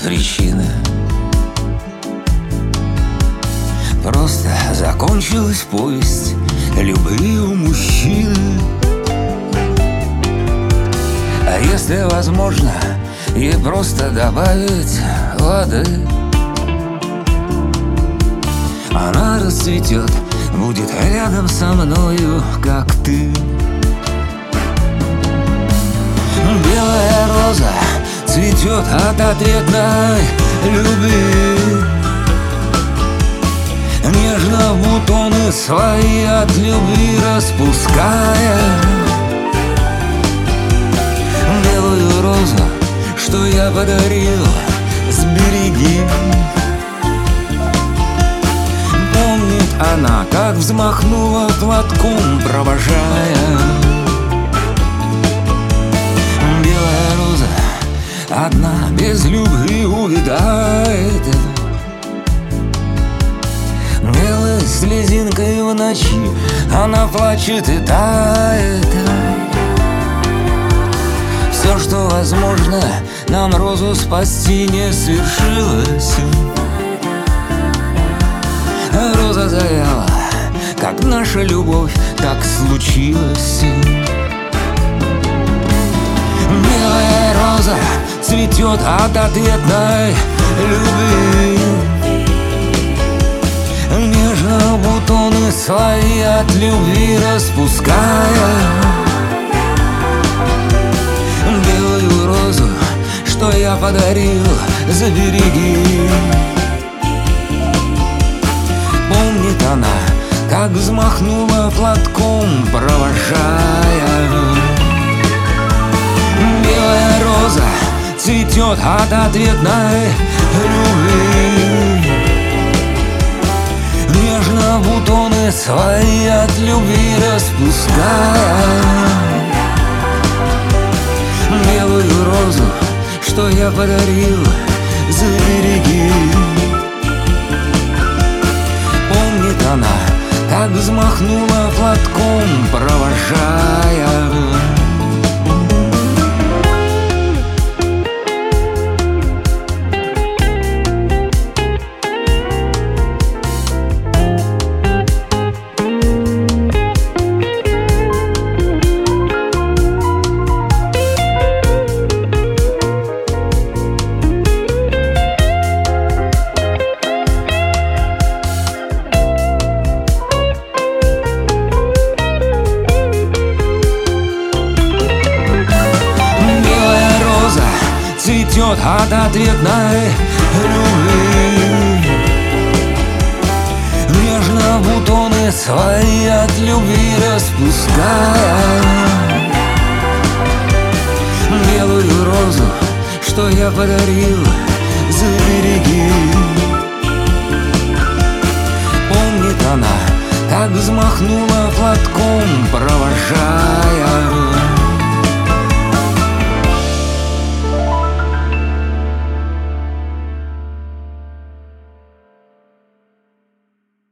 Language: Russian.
причины. Просто закончилась повесть любви у мужчины. А если возможно, ей просто добавить воды, она расцветет, будет рядом со мною, как ты. Белая роза цветет от ответной любви, нежно бутоны свои от любви распуская. Белую розу, что я подарил, сбереги. Помнит она, как взмахнула платком, провожая. Белая роза одна без любви увядает, белой слезинкой в ночи она плачет и тает. Все, что возможно, нам розу спасти не свершилось. Роза завяла, как наша любовь, так случилось. Белая роза цветет от ответной любви, нежно бутоны свои от любви распуская. Белую розу, что я подарил, забереги. Помнит она, как взмахнула платком, провожая. Белая роза цветет от ответной любви, нежно бутоны свои от любви распуская. Белую розу, что я подарил, забереги. Помнит она, как взмахнула платком, провожая. Цветет от ответной любви, нежно бутоны свои от любви распуская. Белую розу, что я подарил, забереги. Помнит она, как взмахнула платком, провожая.